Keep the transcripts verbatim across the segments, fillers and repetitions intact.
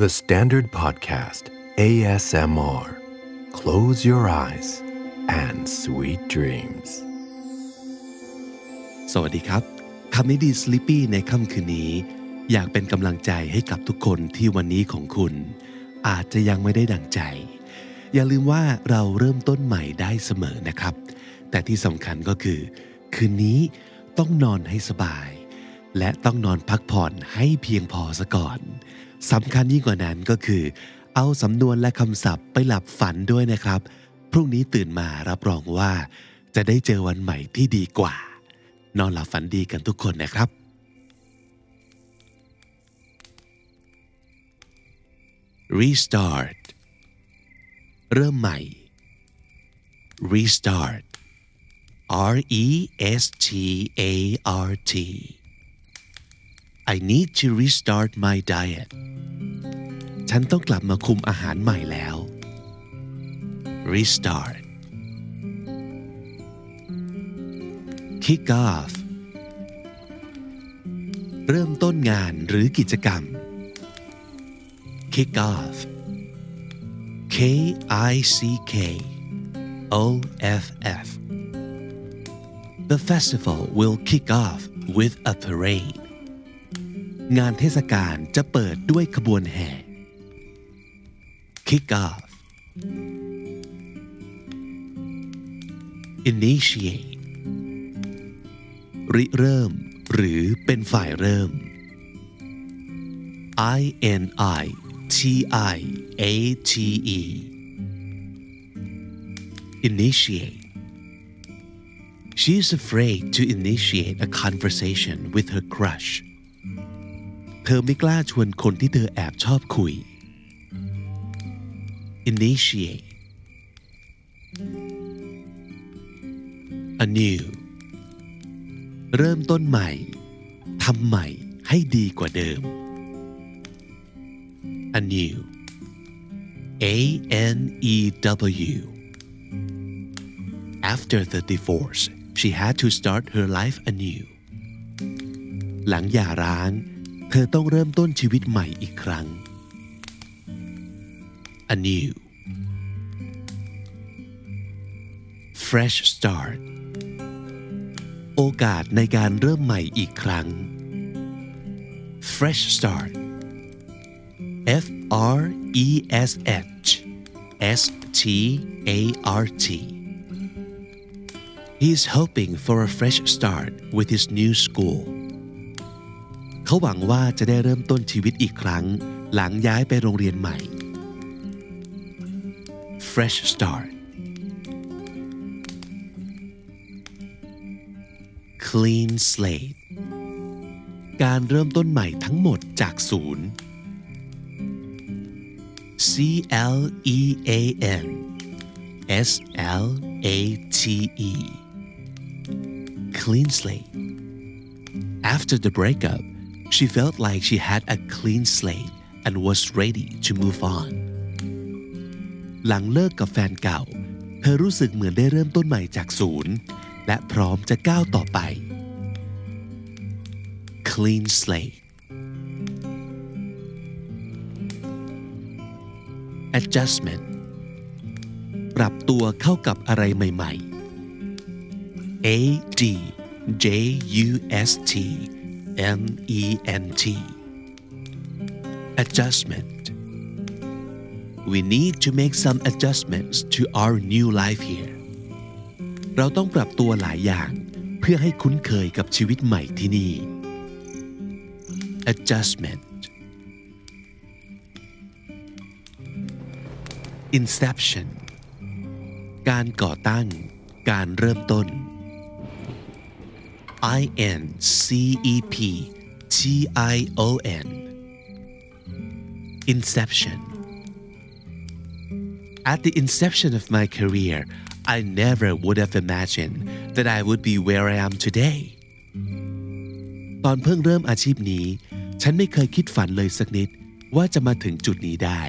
The Standard Podcast เอ เอส เอ็ม อาร์ Close your eyes and sweet dreams สวัสดีครับคำนี้ดี Sleepy ในค่ำคืนนี้อยากเป็นกำลังใจให้กับทุกคนที่วันนี้ของคุณอาจจะยังไม่ได้ดั่งใจอย่าลืมว่าเราเริ่มต้นใหม่ได้เสมอนะครับแต่ที่สำคัญก็คือคืนนี้ต้องนอนให้สบายและต้องนอนพักผ่อนให้เพียงพอซะก่อนสำคัญยิ่งกว่านั้นก็คือเอาสำนวนและคำศัพท์ไปหลับฝันด้วยนะครับพรุ่งนี้ตื่นมารับรองว่าจะได้เจอวันใหม่ที่ดีกว่านอนหลับฝันดีกันทุกคนนะครับ Restart เริ่มใหม่ Restart R E S T A R T I need to restart my diet ฉันต้องกลับมาคุมอาหารใหม่แล้ว Restart Kick off เริ่มต้นงานหรือกิจกรรม Kick off K I C K O F F The festival will kick off with a parade งานเทศกาลจะเปิดด้วยขบวนแห่ Kick off Initiate ริเริ่มหรือเป็นฝ่ายเริ่ม I N I T I A T E Initiate She's afraid to initiate a conversation with her crush เธอไม่กล้าชวนคนที่เธอแอบชอบคุย Initiate Anew เริ่มต้นใหม่ทำใหม่ให้ดีกว่าเดิม Anew A N E W After the divorce she had to start her life anew หลังหย่าร้างเธอต้องเริ่มต้นชีวิตใหม่อีกครั้ง Anew Fresh start โอกาสในการเริ่มใหม่อีกครั้ง Fresh start F R E S H S T A R T He is hoping for a fresh start with his new school เขาหวังว่าจะได้เริ่มต้นชีวิตอีกครั้งหลังย้ายไปโรงเรียนใหม่ Fresh start Clean slate การเริ่มต้นใหม่ทั้งหมดจากศูนย์ C L E A N S L A T E Clean slate After the breakup she felt like she had a clean slate and was ready to move on หลังเลิกกับแฟนเก่าเธอรู้สึกเหมือนได้เริ่มต้นใหม่จากศูนย์และพร้อมจะก้าวต่อไป Clean slate Adjustment ปรับตัวเข้ากับอะไรใหม่ๆ A D J U S T M E N T Adjustment We need to make some adjustments to our new life here เราต้องปรับตัวหลายอย่างเพื่อให้คุ้นเคยกับชีวิตใหม่ที่นี่ Adjustment Inception การก่อตั้งการเริ่มต้น I N C E P T I O N Inception At the inception of my career I never would have imagined that I would be where I am today ตอนเพิ่งเริ่มอาชีพนี้ฉันไม่เคยคิดฝันเลยสักนิดว่าจะมาถึงจุดนี้ได้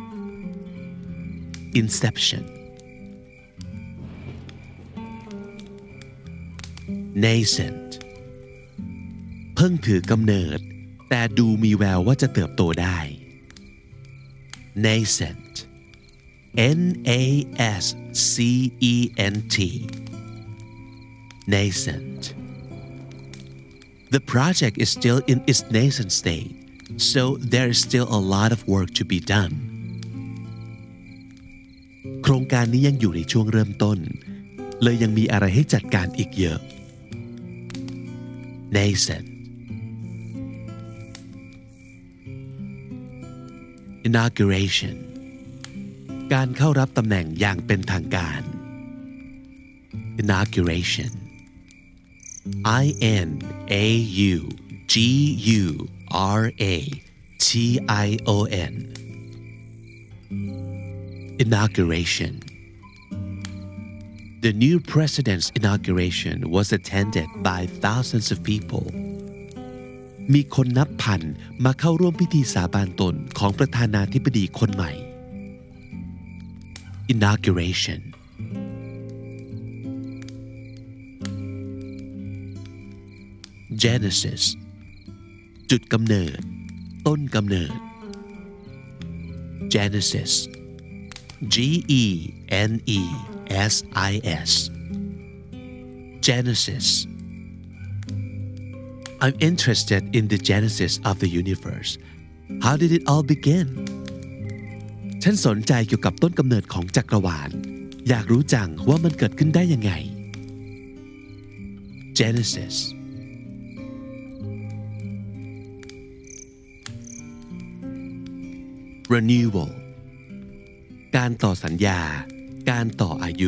Inception Nascent เพิ่งถือกำเนิดแต่ดูมีแววว่าจะเติบโตได้ nascent N A S C E N T nascent The project is still in its nascent state so there is still a lot of work to be done โครงการนี้ยังอยู่ในช่วงเริ่มต้นเลยยังมีอะไรให้จัดการอีกเยอะ nascent inauguration การเข้ารับตำแหน่งอย่างเป็นทางการ inauguration I N A U G U R A T I O N inauguration The new president's inauguration was attended by thousands of people มีคนนับพันมาเข้าร่วมพิธีสาบานตนของประธานาธิบดีคนใหม่ inauguration Genesis จุดกำเนิดต้นกำเนิด Genesis G E N E S I S Genesis I'm interested in the genesis of the universe. How did it all begin? ฉันสนใจเกี่ยวกับต้นกำเนิดของจักรวาลอยากรู้จังว่ามันเกิดขึ้นได้ยังไง Genesis Renewal การต่อสัญญาการต่ออายุ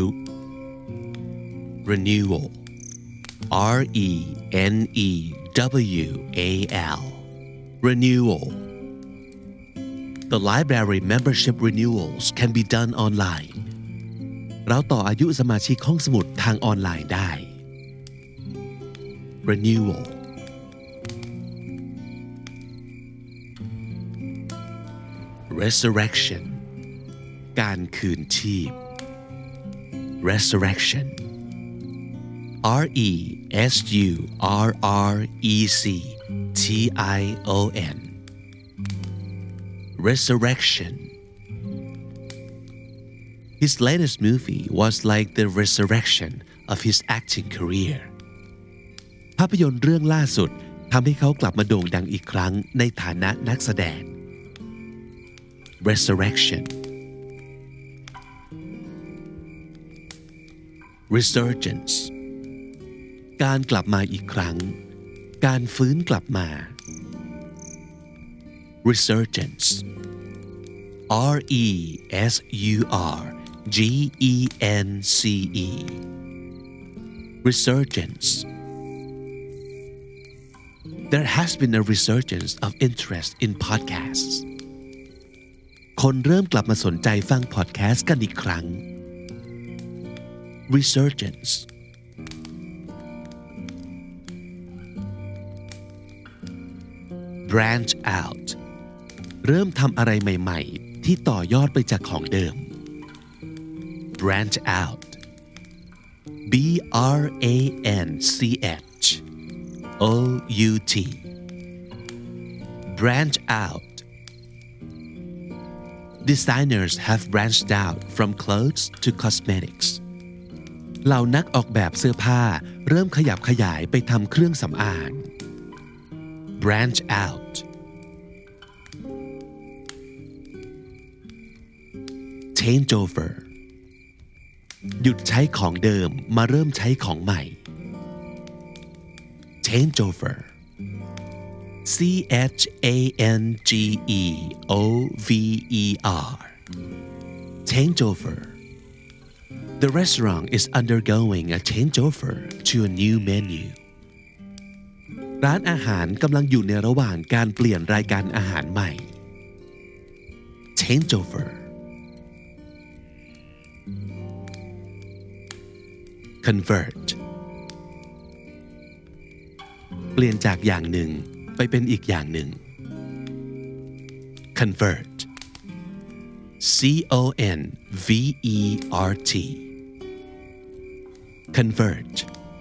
Renewal R E N E W A L Renewal The library membership renewals can be done online เราต่ออายุสมาชิกห้องสมุดทางออนไลน์ได้ Renewal Resurrection การคืนชีพ Resurrection R E S U R R E C T I O N Resurrection His latest movie was like the resurrection of his acting career ภาพยนตร์เรื่องล่าสุดทำให้เขากลับมาโด่งดังอีกครั้งในฐานะนักแสดง Resurrection Resurgence การกลับมาอีกครั้งการฟื้นกลับมา Resurgence R E S U R G E N C E Resurgence There has been a resurgence of interest in podcasts คนเริ่มกลับมาสนใจฟังพอดแคสต์กันอีกครั้ง Resurgence Branch out เริ่มทำอะไรใหม่ๆที่ต่อยอดไปจากของเดิม Branch out B R A N C H O U T Branch out Designers have branched out from clothes to cosmetics เหล่านักออกแบบเสื้อผ้าเริ่มขยับขยายไปทำเครื่องสำอาง Branch out Changeover หยุดใช้ของเดิมมาเริ่มใช้ของใหม่ Changeover C H A N G E O V E R Changeover The restaurant is undergoing a changeover to a new menu ร้านอาหารกำลังอยู่ในระหว่างการเปลี่ยนรายการอาหารใหม่ Changeover Convert เปลี่ยนจากอย่างหนึ่งไปเป็นอีกอย่างหนึ่ง Convert C O N V E R T Convert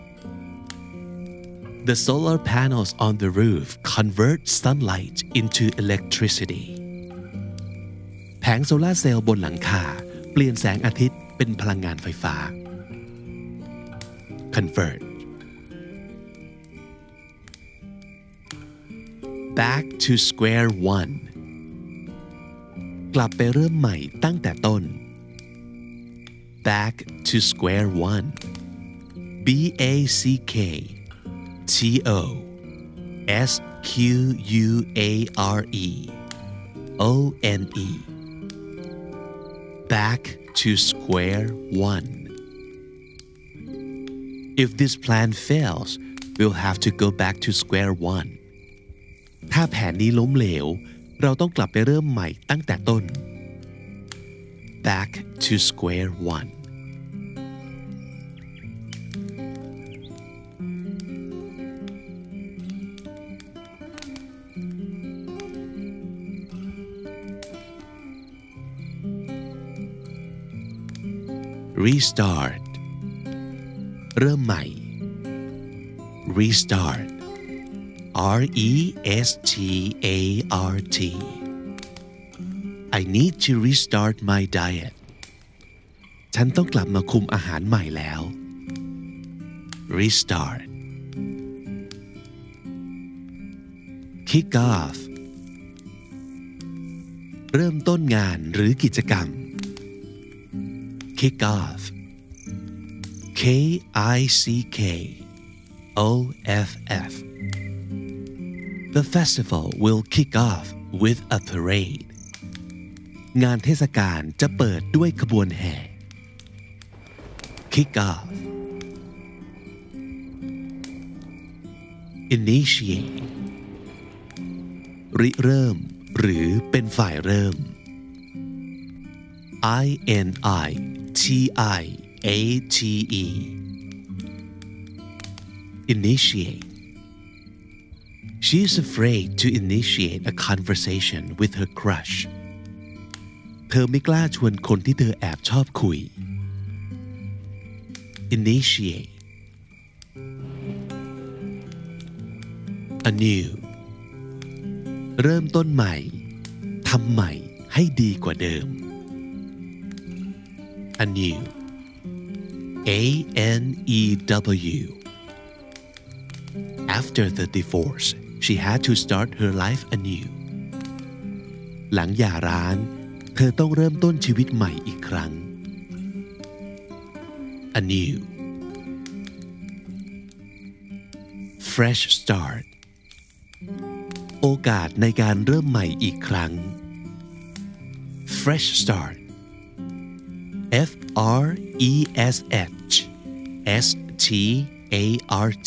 The solar panels on the roof convert sunlight into electricity แผแผงโซลาร์เซลล์บนหลังคาเปลี่ยนแสงอาทิตย์เป็นพลังงานไฟฟ้า Convert Back to square one กลับไปเริ่มใหม่ตั้งแต่ต้น Back to square one B A C K T O S Q U A R E O N E Back to square one If this plan fails we'll have to go back to square one ถ้าแผนนี้ล้มเหลวเราต้องกลับไปเริ่มใหม่ตั้งแต่ต้น Back to square one Restart เริ่มใหม่ Restart R E S T A R T I need to restart my diet ฉันต้องกลับมาคุมอาหารใหม่แล้ว Restart Kick off เริ่มต้นงานหรือกิจกรรม Kick off K I C K O F F The festival will kick off with a parade งานเทศกาลจะเปิดด้วยขบวนแห่ Kick off Initiate ริเริ่มหรือเป็นฝ่ายเริ่ม I N I T I A T E Initiate She's afraid to initiate a conversation with her crush เธอไม่กล้าชวนคนที่เธอแอบชอบคุย Initiate Anew เริ่มต้นใหม่ทำใหม่ให้ดีกว่าเดิม Anew A N E W After the divorce she had to start her life anew หลังหย่าร้างเธอต้องเริ่มต้นชีวิตใหม่อีกครั้ง Anew Fresh start โอกาสในการเริ่มใหม่อีกครั้ง Fresh start F R E S H S T A R T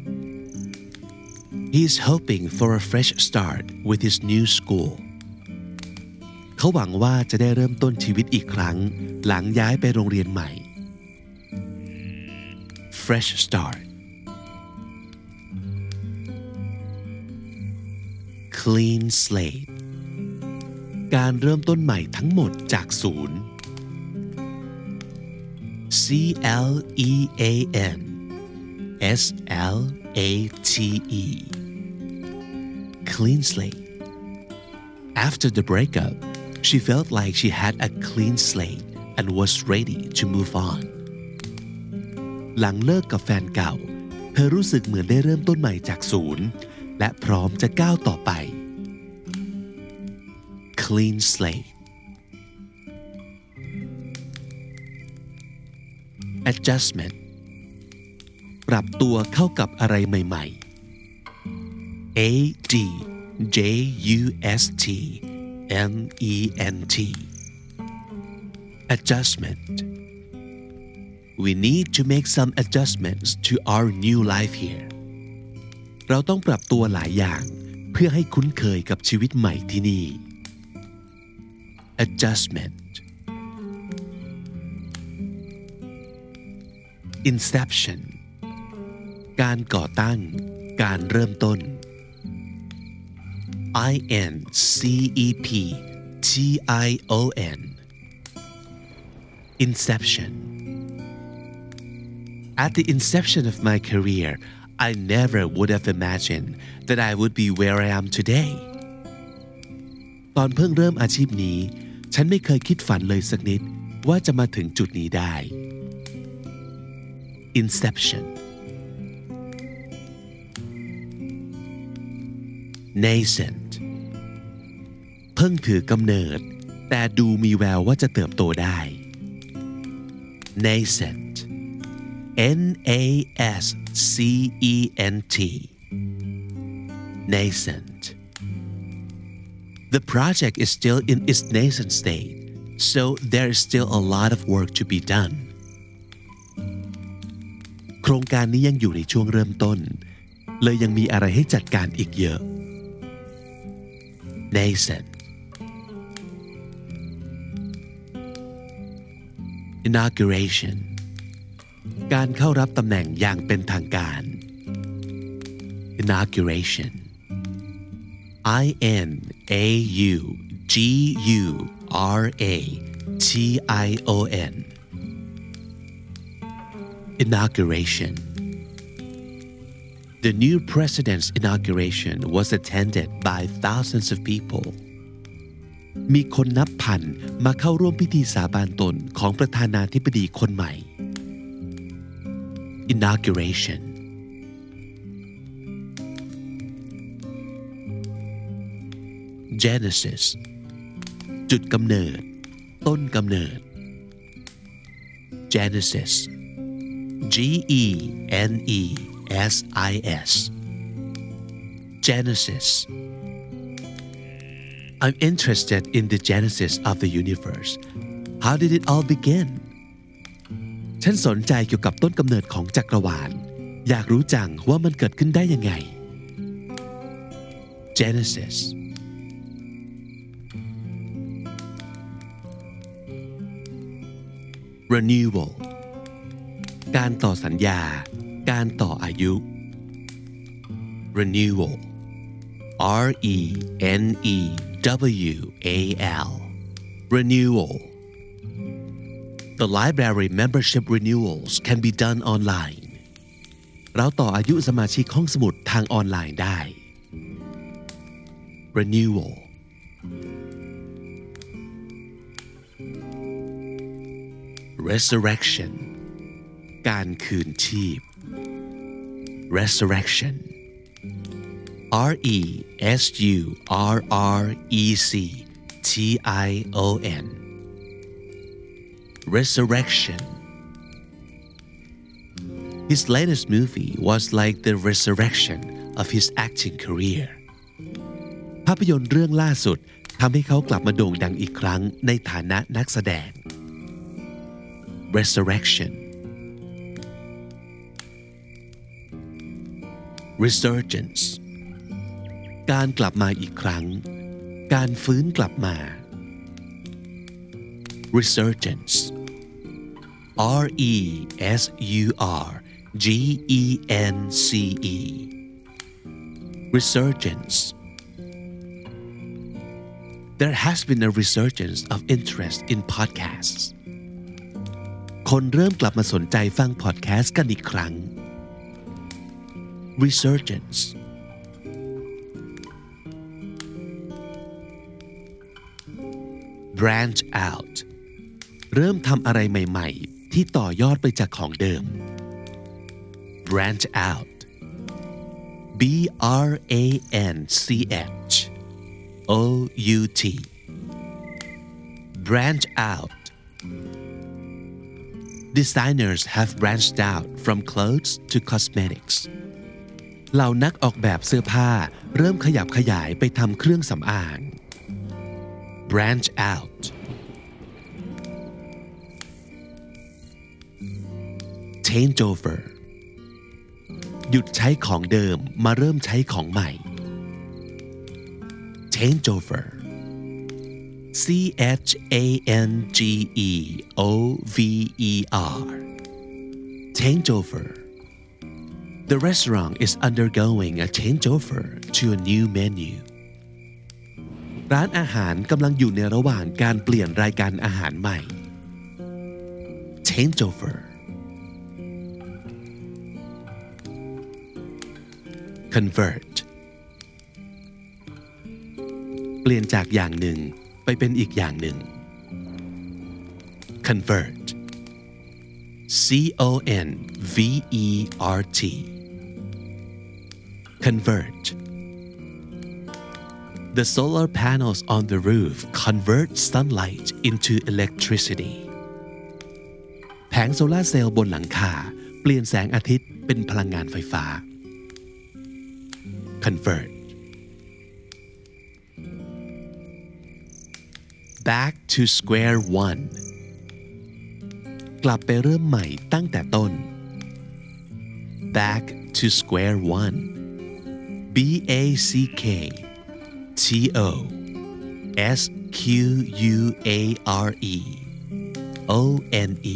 He is hoping for a fresh start with his new school เขาหวังว่าจะได้เริ่มต้นชีวิตอีกครั้งหลังย้ายไปโรงเรียนใหม่ Fresh start Clean slate การเริ่มต้นใหม่ทั้งหมดจากศูนย์ C L E A N S L A T E Clean slate After the breakup she felt like she had a clean slate and was ready to move on หลังเลิกกับแฟนเก่าเธอรู้สึกเหมือนได้เริ่มต้นใหม่จากศูนย์และพร้อมจะก้าวต่อไป Clean slate Adjustment ปรับตัวเข้ากับอะไรใหม่ๆ A D J U S T M E N T Adjustment We need to make some adjustments to our new life here เราต้องปรับตัวหลายอย่างเพื่อให้คุ้นเคยกับชีวิตใหม่ที่นี่ Adjustment Inception การก่อตั้งการเริ่มต้น I N C E P T I O N Inception At the inception of my career I never would have imagined that I would be where I am today ตอนเพิ่งเริ่มอาชีพนี้ฉันไม่เคยคิดฝันเลยสักนิดว่าจะมาถึงจุดนี้ได้ Inception Nascent เพิ่งถือกำเนิดแต่ดูมีแววว่าจะเติบโตได้ Nascent N A S C E N T Nascent The project is still in its nascent state, so there is still a lot of work to be done. โครงการนี้ยังอยู่ในช่วงเริ่มต้นเลยยังมีอะไรให้จัดการอีกเยอะ Nascent Inauguration การเข้ารับตำแหน่งอย่างเป็นทางการ Inauguration I N A U G U R A T I O N Inauguration The new president's inauguration was attended by thousands of people มีคนนับพันมาเข้าร่วมพิธีสาบานตนของประธานาธิบดีคนใหม่ Inauguration Genesis จุดกำเนิดต้นกำเนิด Genesis G E N E S I S Genesis I'm interested in the genesis of the universe. How did it all begin? ฉันสนใจเกี่ยวกับต้นกำเนิดของจักรวาลอยากรู้จังว่ามันเกิดขึ้นได้ยังไง Genesis Renewal การต่อสัญญาการต่ออายุ Renewal R E N E W A L Renewal The library membership renewals can be done online เราต่ออายุสมาชิกห้องสมุดทางออนไลน์ได้ Renewal Resurrection การคืนชีพ Resurrection R E S U R R E C T I O N Resurrection His latest movie was like the resurrection of his acting career ภาพยนตร์เรื่องล่าสุดทำให้เขากลับมาโด่งดังอีกครั้งในฐานะนักแสดง Resurrection Resurgence การกลับมาอีกครั้งการฟื้นกลับมา Resurgence R E S U R G E N C E Resurgence There has been a resurgence of interest in podcasts คนเริ่มกลับมาสนใจฟังพอดแคสต์กันอีกครั้ง Resurgence Branch out เริ่มทำอะไรใหม่ๆที่ต่อยอดไปจากของเดิม Branch out B R A N C H O U T Branch out Designers have branched out from clothes to cosmetics เหล่านักออกแบบเสื้อผ้าเริ่มขยับขยายไปทำเครื่องสำอาง Branch out Changeover หยุดใช้ของเดิมมาเริ่มใช้ของใหม่ Changeover C H A N G E O V E R Changeover The restaurant is undergoing a changeover to a new menu ร้านอาหารกำลังอยู่ในระหว่างการเปลี่ยนรายการอาหารใหม่ Changeover Convert เปลี่ยนจากอย่างหนึ่งไปเป็นอีกอย่างหนึ่ง convert C O N V E R T convert The solar panels on the roof convert sunlight into electricity แผงโซลาร์เซลล์บนหลังคาเปลี่ยนแสงอาทิตย์เป็นพลังงานไฟฟ้า convert back to square one กลับไปเริ่มใหม่ตั้งแต่ต้น back to square one B A C K T O S Q U A R E O N E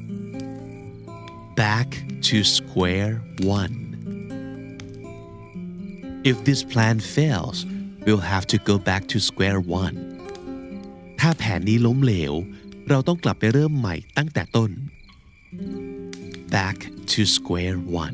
back to square one If this plan fails we'll have to go back to square one ถ้าแผนนี้ล้มเหลวเราต้องกลับไปเริ่มใหม่ตั้งแต่ต้น back to square one